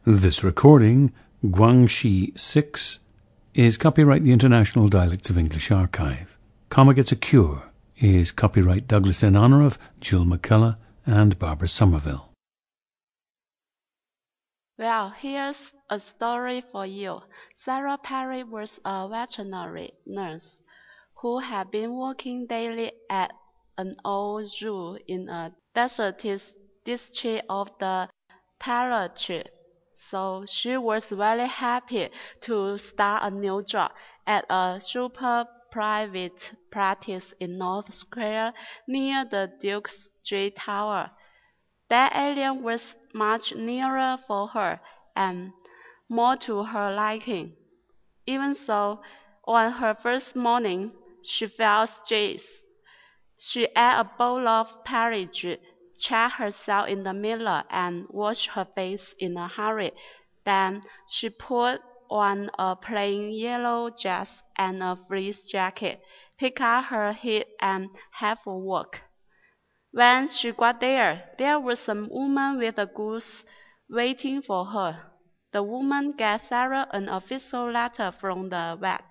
This recording, Guangxi 6, is copyright the International Dialects of English Archive. Comma Gets a Cure is copyright Douglas in honor of Jill McCullough and Barbara Somerville. Well, here's a story for you. Sarah Perry was a veterinary nurse who had been working daily at an old zoo in a deserted district of the Territory. So she was very happy to start a new job at a super private practice in North Square near the Duke Street Tower. That area was much nearer for her and more to her liking. Even so, on her first morning, she felt stressed. She ate a bowl of porridge, checked herself in the mirror, and washed her face in a hurry. Then she put on a plain yellow dress and a fleece jacket, picked up her hat, and had for work. When she got there was a woman with a goose waiting for her. The woman gave Sarah an official letter from the vet.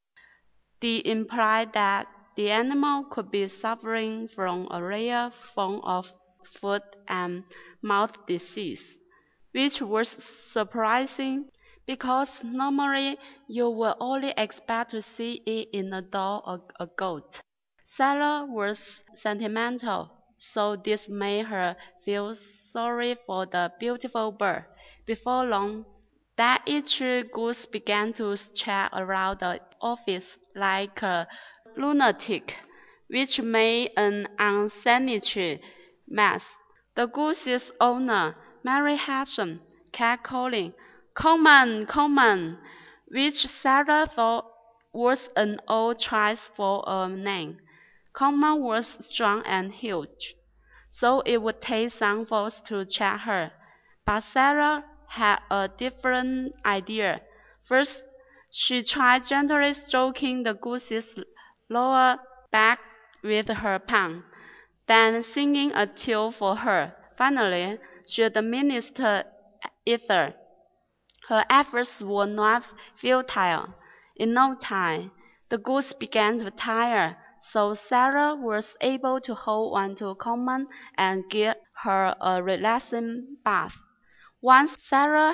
It implied that the animal could be suffering from a rare form of foot and mouth disease, which was surprising because normally you would only expect to see it in a dog or a goat. Sarah was sentimental, so this made her feel sorry for the beautiful bird. Before long, that itchy goose began to check around the office like a lunatic, which made an unsanitary mess. The goose's owner, Mary Hudson, kept calling, "Coleman, Coleman," which Sarah thought was an old choice for a name. Coleman was strong and huge, so it would take some force to check her. But Sarah had a different idea. First, she tried gently stroking the goose's lower back with her palm, then singing a tune for her. Finally, she administered ether. Her efforts were not futile. In no time, the goose began to tire, so Sarah was able to hold on to Coleman and give her a relaxing bath. Once Sarah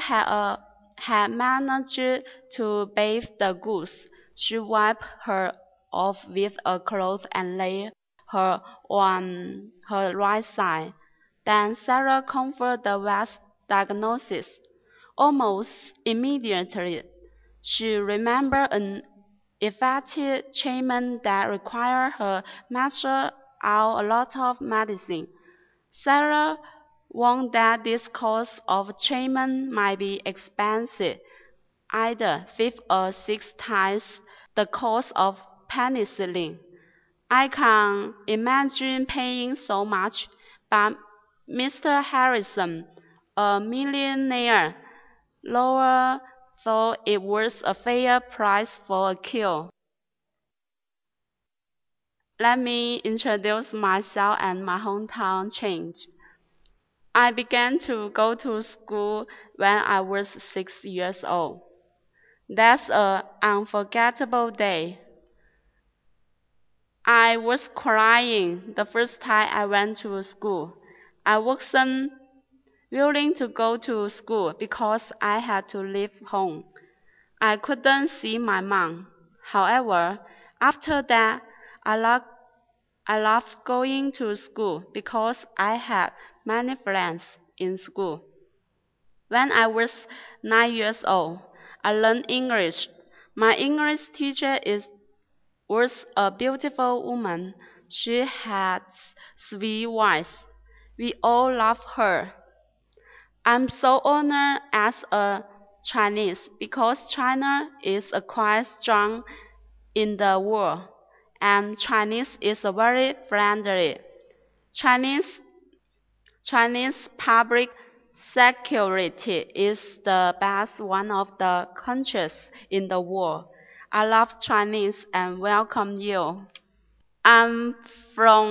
had managed to bathe the goose, she wiped her off with a cloth and laid her on her right side. Then Sarah confirmed the vet's diagnosis. Almost immediately, she remembered an effective treatment that required her measure out a lot of medicine. Sarah warned that this course of treatment might be expensive, either 5 or 6 times the cost of penicillin. I can imagine paying so much, but Mr. Harrison, a millionaire, Laura thought it was a fair price for a cure. Let me introduce myself and my hometown change. I began to go to school when I was 6 years old. That's an unforgettable day. I was crying the first time I went to school. I wasn't willing to go to school because I had to leave home. I couldn't see my mom. However, after that, I loved going to school because I had many friends in school. When I was 9 years old, I learned English. My English teacher was a beautiful woman. She had sweet voice. We all loved her. I'm so honored as a Chinese because China is quite strong in the world, and Chinese is very friendly. Chinese Chinese public security is the best one of the countries in the world. I love Chinese and welcome you. I'm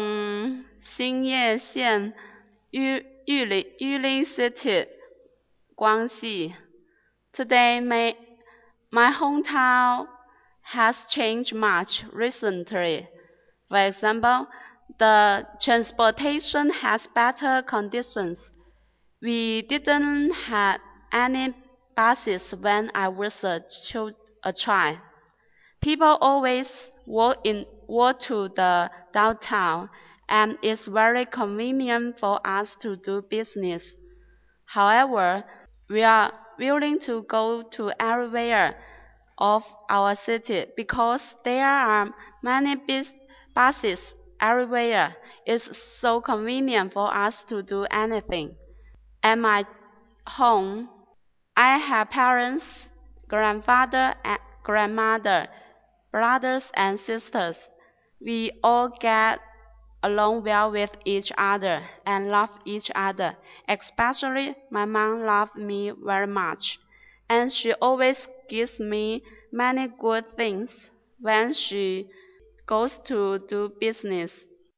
from 兴业县 Yulin City, Guangxi. Today, my hometown has changed much recently. For example, the transportation has better conditions. We didn't have any buses when I was a child. People always walk to the downtown, and it's very convenient for us to do business. However, we are willing to go to everywhere of our city because there are many buses everywhere. It's so convenient for us to do anything. At my home, I have parents, grandfather and grandmother, brothers and sisters. We all get along well with each other and love each other. Especially my mom loves me very much, and she always gives me many good things when she goes to do business.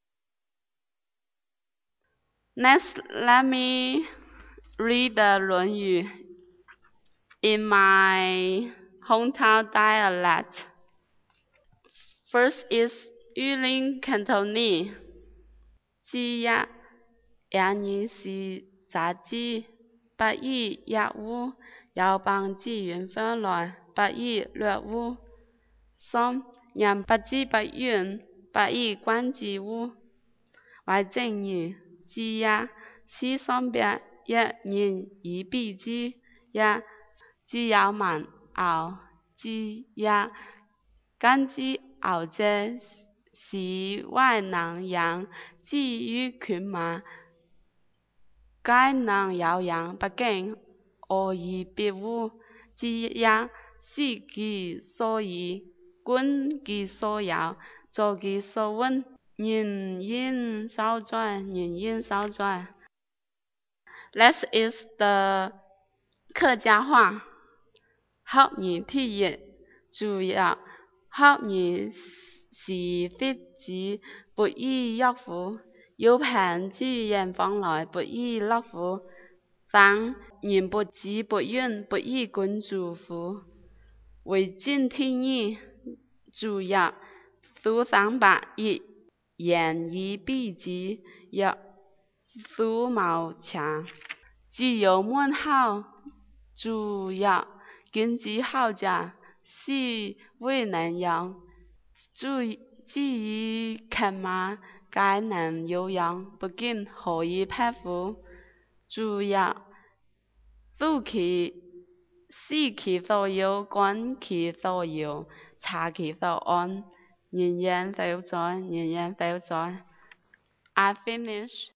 Next, let me read the 论语 in my hometown dialect. First is Yulin Cantonese. 知一人言是雜知，不亦樂乎？有朋自遠方來，不亦樂乎？三人不知不怨，不亦觀之乎？為正語，知一思相別，一言以蔽之。一知有文傲，知一今之傲者，是外能人，至於犬馬，皆能有人不敬，惡以別乎？知一思其所以，觀其所由，作其所問，人焉少哉？人焉少哉？ Next is the 客家話。學而聽也，主要學而時非之，不亦樂乎？有朋自遠方來，不亦樂乎？三人不知不怨，不亦觀之乎？為正聽也，主要蘇三百一言以蔽之，一蘇毛強。既有門好，主要經濟好者，是為能用。至於犬馬，皆能有用，不敬，何以匹乎？主要視其所由，觀其所由，察其所安。人焉少哉？人焉少哉？I finish.